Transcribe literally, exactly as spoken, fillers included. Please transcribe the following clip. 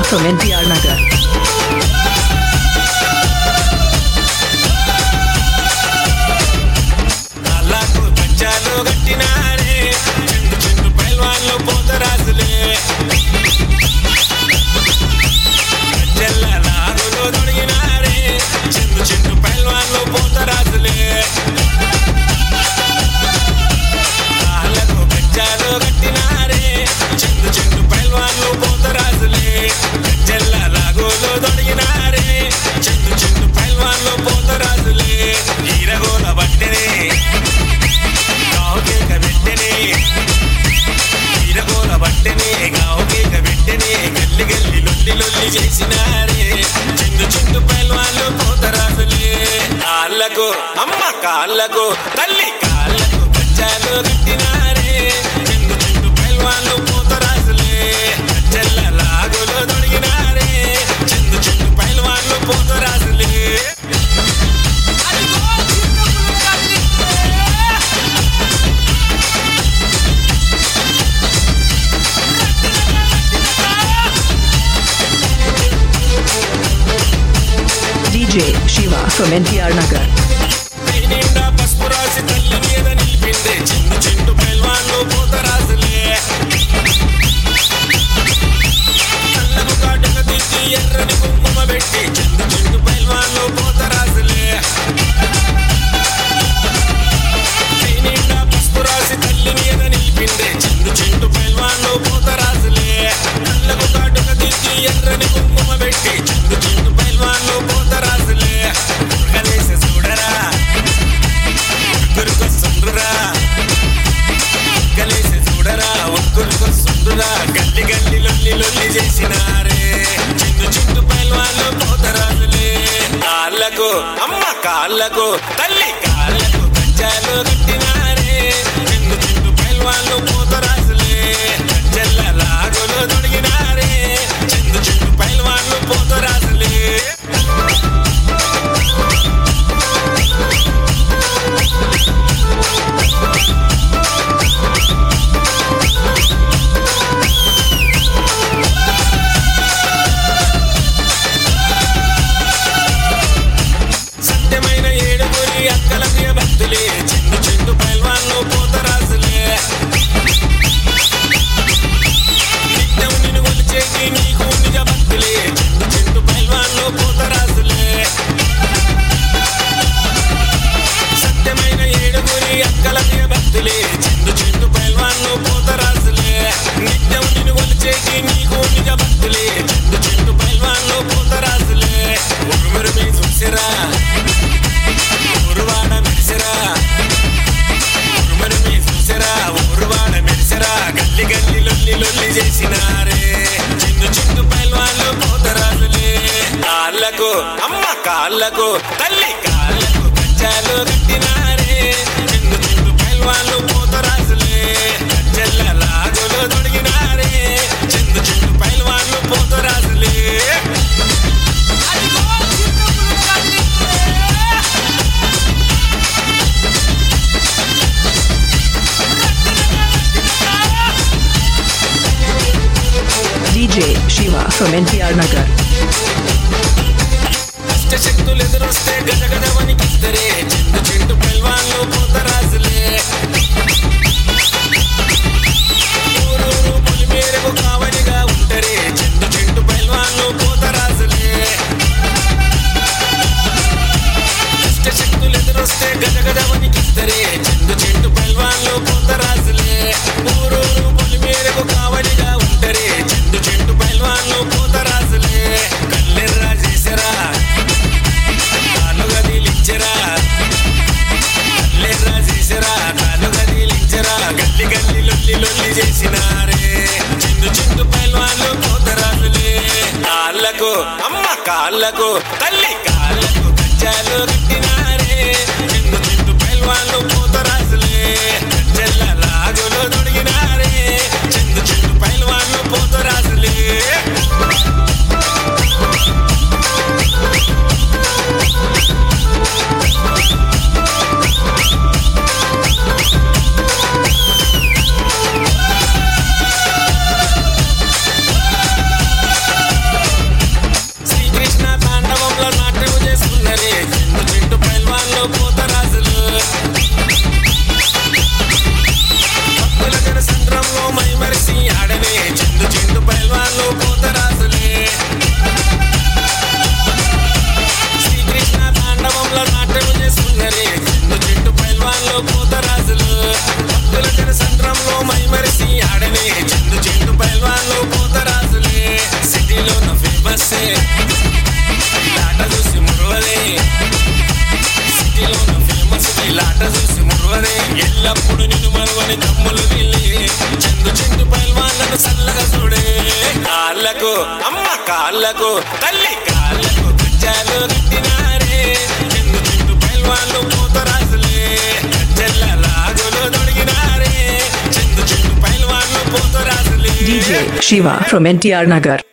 from N T R Nagar. అల్లాకు పంచాలు గట్టినారే చెండు చెండు పైల్వాన్లు పోతరాజులే గజ్జెల్ల లాగులు దొడిగినారే చెండు చెండు పైల్వాన్లు పోతరాజులే అల్లాకు పంచాలు గట్టినారే చెండు చెండు పైల్వాన్లు పోతరాజులే గజ్జెల్ల లాగులు దొడిగినారే చెండు చెండు పైల్వాన్లు పోతరాజులే ఈరగోల బట్టెనే గావుకే కబెట్టెనే ఈరగోల బట్టెనే గావుకే కబెట్టెనే గల్లి గల్లి లొల్లి లొల్లి చేసినారే చిందు చిందు పైల్వాన్లు పోతరాజులే కాళ్ళకు అమ్మ కాళ్ళకు తల్లి కాళ్ళకు గజ్జాలు కట్టినారే చిందు చిందు పైల్వాన్లు పోతరాజులే గజ్జెల్ల లాగులు దొడిగినారే చిందు చిందు పైల్వాన్లు పోతరాజులే D J Shiva from N T R Nagar. నిండా పసుపు రాసి తల్లి మీద నిలిపిందే చిందు చిండు పైల్వాన్లు పోతరాజులే కళ్ళకు కాటుక దిద్ది ఎర్రని కుంకుమ పెట్టి చిందు చిండు పైల్వాన్లు పోతరాజులే నిండా పసుపు రాసి తల్లి మీద నిలిపిందే చిందు చిండు పైల్వాన్లు పోతరాజులే కళ్ళకు కాటుక దిద్ది ఎర్రని కుంకుమ పెట్టి చిందు చిండు పైల్వాన్లు పోతరాజులే ఉరగలేసే చూడరా ఉరుకొస్తుండ్రురా ఉరగలేసే చూడరా ఉరుకొస్తుండ్రురా గల్లి గల్లి లొల్లి లొల్లి చేసినారే చిందు చిందు పైల్వాన్లు పోతరాజులే కాళ్ళకు అమ్మ కాళ్ళకు తల్లి కాళ్ళకు గజ్జాలు కట్టినారే చిందు చిందు పైల్వాన్లు పోతరాజులే గజ్జెల్ల లాగులు దొడిగినారే చిందు చిందు పైల్వాన్లు పోతరాజులే సత్యమైన ఏడుగురి అక్కల ప్రియ భక్తులే చిందు చిందు పైల్వాన్లు పోతరాజులే నిత్యం నిన్ను కొలిచేటి నీకు నిజ భక్తులే చిందు చిందు పైల్వాన్లు పోతరాజులే సత్యమైన ఏడుగురి అక్కల ప్రియ భక్తులే చిందు చిందు పైల్వాన్లు పోతరాజులే నిత్యం నిన్ను కొలిచేటి నీకు నిజ భక్తులే చిందు చిందు పైల్వాన్లు పోతరాజులే ఉరుమురుమి చూసిరా ఊరువాడ మెరిసిరా ఉరుమురుమి చూసిరా ఊరువాడ మెరిసిరా గల్లి గల్లి లొల్లి లొల్లి చేసినారే చిందు చిందు పైల్వాన్లు పోతరాజులే కాళ్ళకు అమ్మ కాళ్ళకు తల్లి కాళ్ళకు గజ్జాలు కట్టినారే చిందు చిందు పైల్వాన్లు పోతరాజులే గజ్జెల్ల లాగులు దొడిగినారే చిందు చిందు పైల్వాన్లు పోతరాజులే D J Shiva from N T R Nagar. శక్తులు ఎదురొస్తే గజ గజ వణికిద్దరే చిందు చిండు పైల్వాన్లు పోతరాజులే ఊరూరు పొలి మేరకు కావలిగా ఉంటరే చిందు చిండు పైల్వాన్లు పోతరాజులే శక్తులు ఎదురొస్తే గజ గజ వణికిద్దరే చిందు చిండు పైల్వాన్లు పోతరాజులే ఊరూరు పొలి మేరకు కావలిగా ఉంటరే చిందు చిండు పైల్వాన్లు పోతరాజులే కల్లెర్రా చేసరా కాలుగా దిలించరా కల్లెర్రా చేసరా కాలుగా దిలించరా గల్లి గల్లి లొల్లి లొల్లి చేసినారే చిందు చిందు పైల్వాన్లు పోతరాజులే కాళ్ళకు అమ్మ కాళ్ళకు తల్లి కాళ్ళకు గజ్జాలు కట్టినారే చిందు చిందు పైల్వాన్లు పోతరాజులే గజ్జెల్ల లాగులు దొడిగినారే చిందు చిందు పైల్వాన్లు పోతరాజులే ఎల్లప్పుడు నిన్ను మరువని తమ్ములు వీళ్ళే చందు చింటు పైల్వాన్లను చల్లగా చూడే కాళ్ళకు అమ్మ కాళ్ళకు తల్లి కాళ్ళకు గజ్జాలు కట్టినారే Chandu Chintu పైల్వాన్లు పోతరాజులే గజ్జెల్ల లాగులు దొడిగినారే Chandu Chintu పైల్వాన్లు పోతరాజులే. D J Shiva from N T R Nagar.